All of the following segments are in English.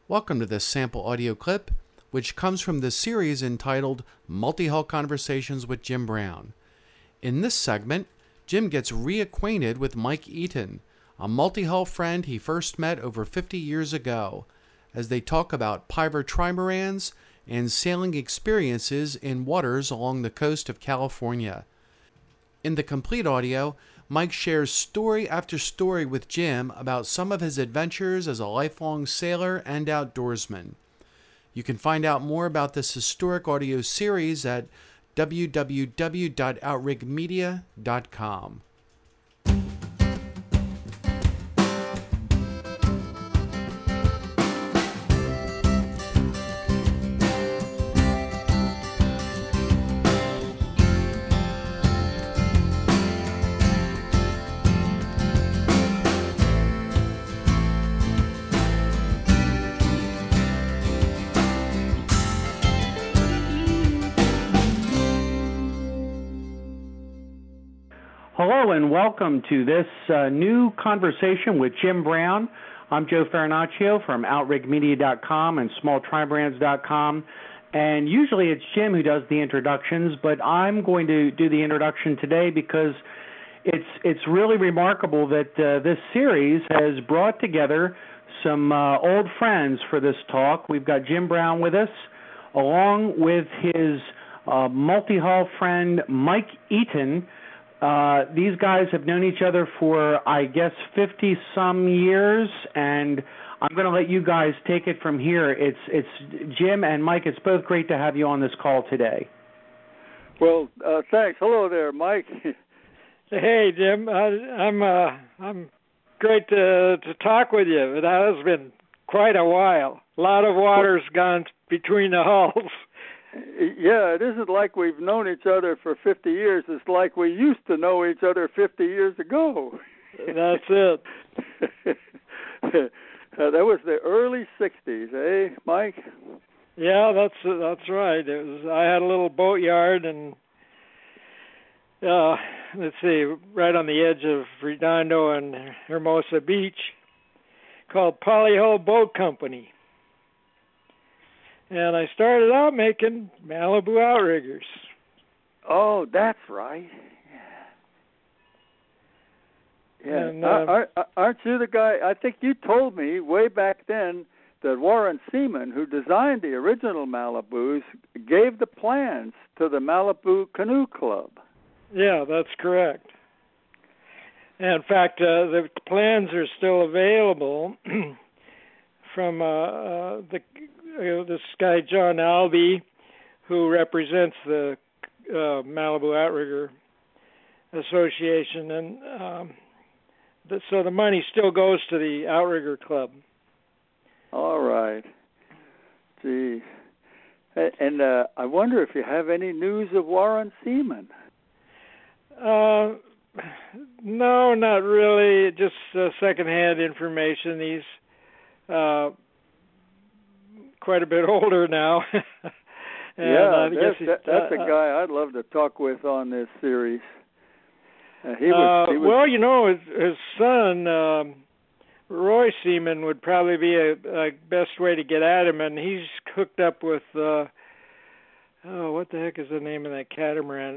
Welcome to this sample audio clip, which comes from the series entitled Multi-Hull Conversations with Jim Brown. In this segment, Jim gets reacquainted with Mike Eaton, a multi-hull friend he first met over 50 years ago, as they talk about Piver trimarans and sailing experiences in waters along the coast of California. In the complete audio, Mike shares story after story with Jim about some of his adventures as a lifelong sailor and outdoorsman. You can find out more about this historic audio series at www.outrigmedia.com. Hello and welcome to this new conversation with Jim Brown. I'm Joe Farinaccio from outrigmedia.com and smalltrimarans.com. And usually it's Jim who does the introductions, but I'm going to do the introduction today because it's really remarkable that this series has brought together some old friends for this talk. We've got Jim Brown with us, along with his multi-hull friend Mike Eaton. These guys have known each other for, I guess, 50-some years, and I'm going to let you guys take it from here. It's Jim and Mike. It's both great to have you on this call today. Well, thanks. Hello there, Mike. Hey, Jim. I'm great to talk with you. It has been quite a while. A lot of water's gone between the hulls. Yeah, it isn't like we've known each other for 50 years. It's like we used to know each other 50 years ago. That's it. That was the early 60s, eh, Mike? Yeah, that's right. I had a little boatyard, and let's see, right on the edge of Redondo and Hermosa Beach, called Polyhull Boat Company. And I started out making Malibu outriggers. Oh, that's right. Yeah. And, aren't you the guy? I think you told me way back then that Warren Seaman, who designed the original Malibus, gave the plans to the Malibu Canoe Club. Yeah, that's correct. And in fact, the plans are still available from this guy, John Albee, who represents the Malibu Outrigger Association. And so the money still goes to the Outrigger Club. All right. Gee. And I wonder if you have any news of Warren Seaman. No, not really. Just secondhand information. He's quite a bit older now. And that's a guy I'd love to talk with on this series. He was well, you know, his son, Roy Seaman, would probably be a best way to get at him, and he's hooked up with, what the heck is the name of that catamaran?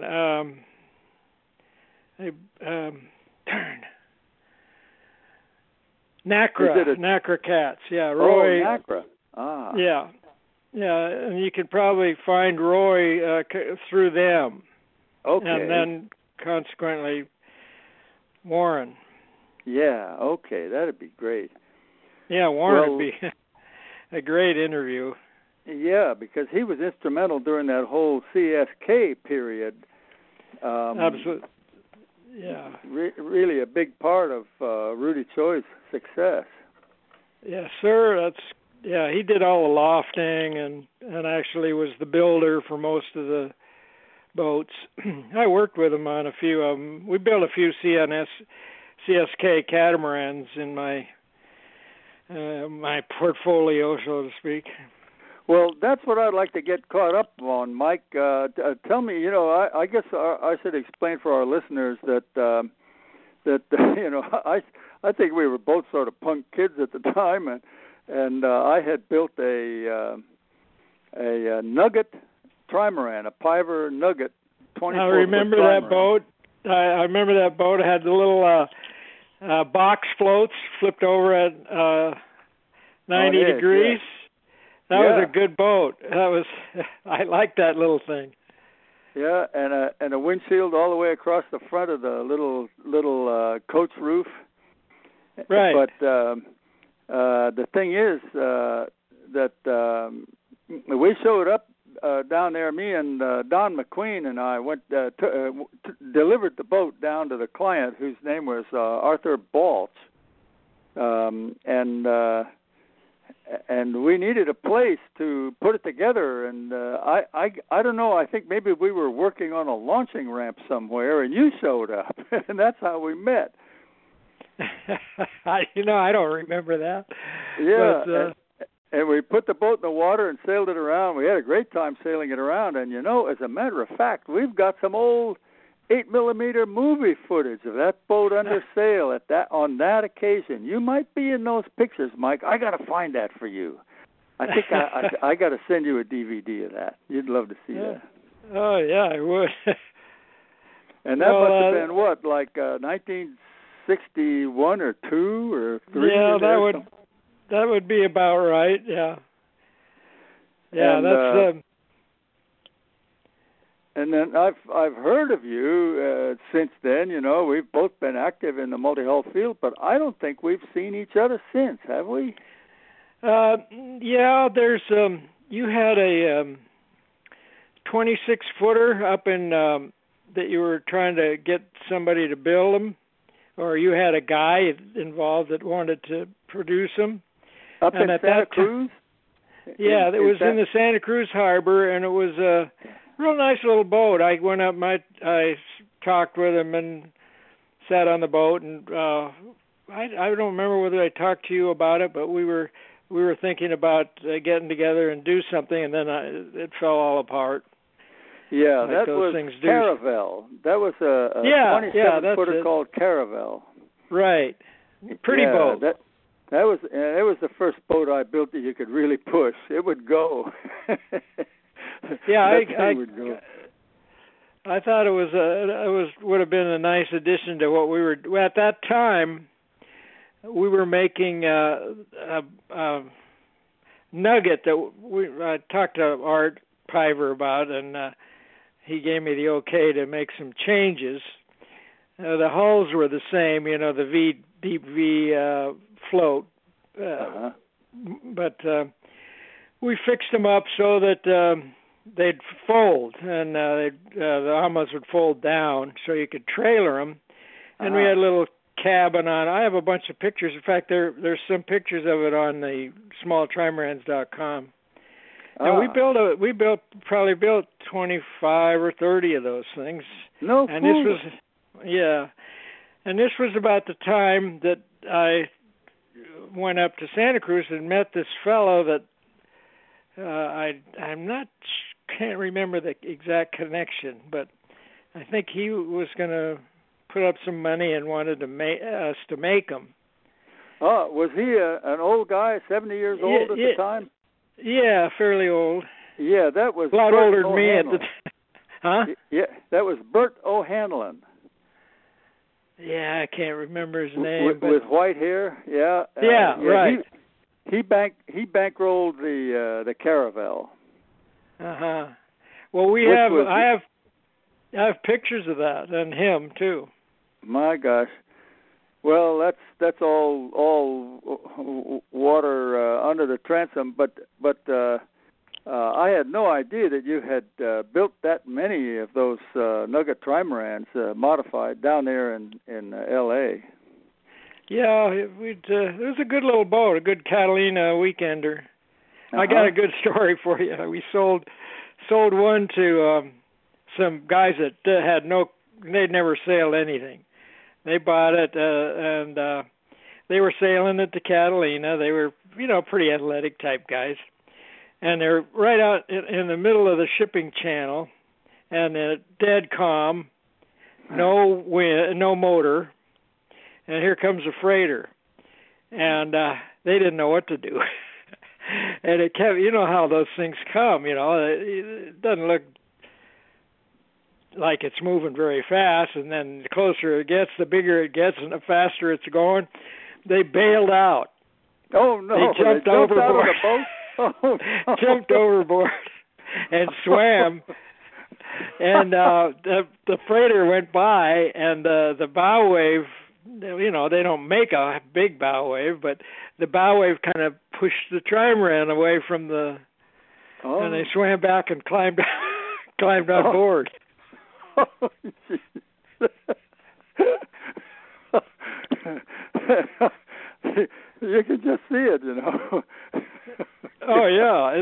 Nacra Cats, yeah. Roy. Oh, Nacra. Ah. Yeah, and you could probably find Roy through them. Okay. And then, consequently, Warren. Yeah, okay, that'd be great. Yeah, Warren would be a great interview. Yeah, because he was instrumental during that whole CSK period. Absolutely. Yeah. Really a big part of Rudy Choi's success. Yes, sir. He did all the lofting and actually was the builder for most of the boats. I worked with him on a few of them. We built a few CSK catamarans in my portfolio, so to speak. Well, that's what I'd like to get caught up on, Mike. Tell me, I guess I should explain for our listeners that I think we were both sort of punk kids at the time, and I had built a Nugget trimaran, a Piver Nugget 24-foot I remember trimaran. that boat. I remember that boat. It had the little box floats flipped over at 90 degrees. Yeah. That was a good boat. I liked that little thing. Yeah, and a windshield all the way across the front of the little coach roof. Right. But the thing is that we showed up down there. Me and Don McQueen and I went delivered the boat down to the client, whose name was Arthur Balch, and we needed a place to put it together. And I don't know. I think maybe we were working on a launching ramp somewhere, and you showed up, and that's how we met. I don't remember that. Yeah. But, and we put the boat in the water and sailed it around. We had a great time sailing it around. And, as a matter of fact, we've got some old 8mm movie footage of that boat under sail on that occasion. You might be in those pictures, Mike. I got to find that for you. I think I got to send you a DVD of that. You'd love to see that. Oh, yeah, I would. And that must have been, what, like 1961 or 2 or 3? Yeah, that would be about right, yeah. Yeah, and, that's... And then I've heard of you since then. We've both been active in the multi-hull field, but I don't think we've seen each other since, have we? Yeah, there's you had a 26-footer up in that you were trying to get somebody to build them, or you had a guy involved that wanted to produce them. Up in Santa Cruz? Yeah, it was in the Santa Cruz Harbor, and it was a real nice little boat. I went up, I talked with him and sat on the boat, and I don't remember whether I talked to you about it, but we were thinking about getting together and do something, and then it fell all apart. Yeah, like that was Caravel. That was a 27-footer called Caravel. Right, pretty boat. That was the first boat I built that you could really push. It would go. Yeah, I thought it would have been a nice addition to what we were at that time. We were making a nugget that I talked to Art Piver about, and he gave me the okay to make some changes. The hulls were the same, the deep V float, but we fixed them up so that they'd fold, and the amas would fold down so you could trailer them. And we had a little cabin on. I have a bunch of pictures. In fact, there's some pictures of it on the smalltrimarans.com. And we probably built 25 or 30 of those things. No, and this was about the time that I went up to Santa Cruz and met this fellow that can't remember the exact connection, but I think he was going to put up some money and wanted to us to make them. Oh, was he an old guy, 70 years old at the time? Yeah, fairly old. Yeah, that was a lot Bert older than O'Hanlon. me at the time. Huh? Yeah, that was Bert O'Hanlon. Yeah, I can't remember his name. With white hair, yeah. Right. He bankrolled the Caravel. Well, I have pictures of that and him too. My gosh. Well, that's all water under the transom, but I had no idea that you had built that many of those Nugget trimarans modified down there in L.A. Yeah, it was a good little boat, a good Catalina weekender. I got a good story for you. We sold one to some guys that they'd never sailed anything. They bought it, and they were sailing it to Catalina. They were, pretty athletic type guys. And they're right out in the middle of the shipping channel, and dead calm, no wind, no motor, and here comes a freighter. And they didn't know what to do. And it kept, you know how those things come, it doesn't look like it's moving very fast, and then the closer it gets, the bigger it gets, and the faster it's going. They bailed out. Oh, no. They jumped overboard. Out of the boat? Oh, no. Jumped overboard and swam. And the freighter went by, and the bow wave, they don't make a big bow wave, but the bow wave kind of pushed the trimaran away from the, and they swam back and climbed on board. Oh, you can just see it, Oh yeah,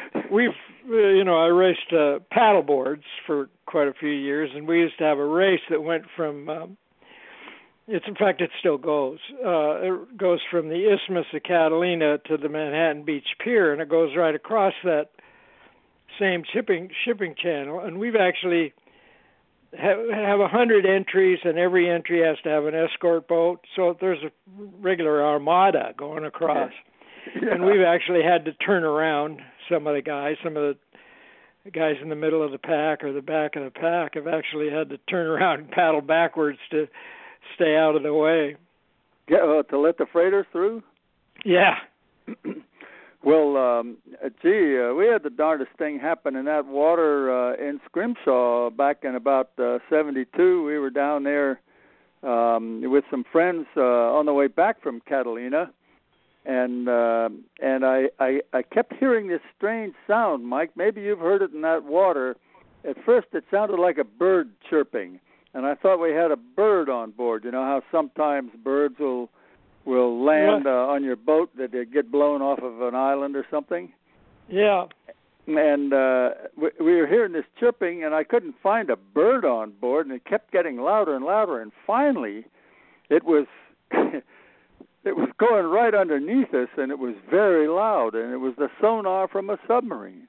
I raced paddle boards for quite a few years, and we used to have a race that went from in fact it still goes. It goes from the Isthmus of Catalina to the Manhattan Beach Pier, and it goes right across that same shipping channel. And we've actually have 100 entries, and every entry has to have an escort boat. So there's a regular armada going across. Yeah. And we've actually had to turn around some of the guys in the middle of the pack or the back of the pack have actually had to turn around and paddle backwards to stay out of the way. Yeah, to let the freighters through? Yeah. Well, we had the darndest thing happen in that water in Scrimshaw back in about 72. We were down there with some friends on the way back from Catalina, and I kept hearing this strange sound, Mike. Maybe you've heard it in that water. At first, it sounded like a bird chirping, and I thought we had a bird on board. You know how sometimes birds will land on your boat, that they get blown off of an island or something? Yeah. And we were hearing this chirping, and I couldn't find a bird on board, and it kept getting louder and louder, and finally it was it was going right underneath us, and it was very loud, and it was the sonar from a submarine.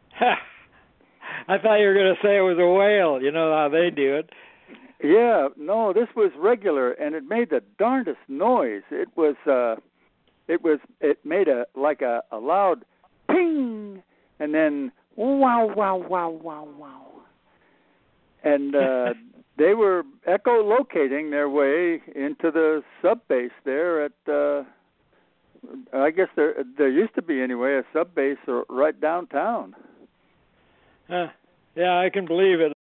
I thought you were going to say it was a whale. You know how they do it. Yeah, no, this was regular, and it made the darndest noise. It made a loud ping, and then wow, wow, wow, wow, wow. And they were echolocating their way into the sub base there at, I guess there used to be anyway, a sub base right downtown. Yeah, I can believe it.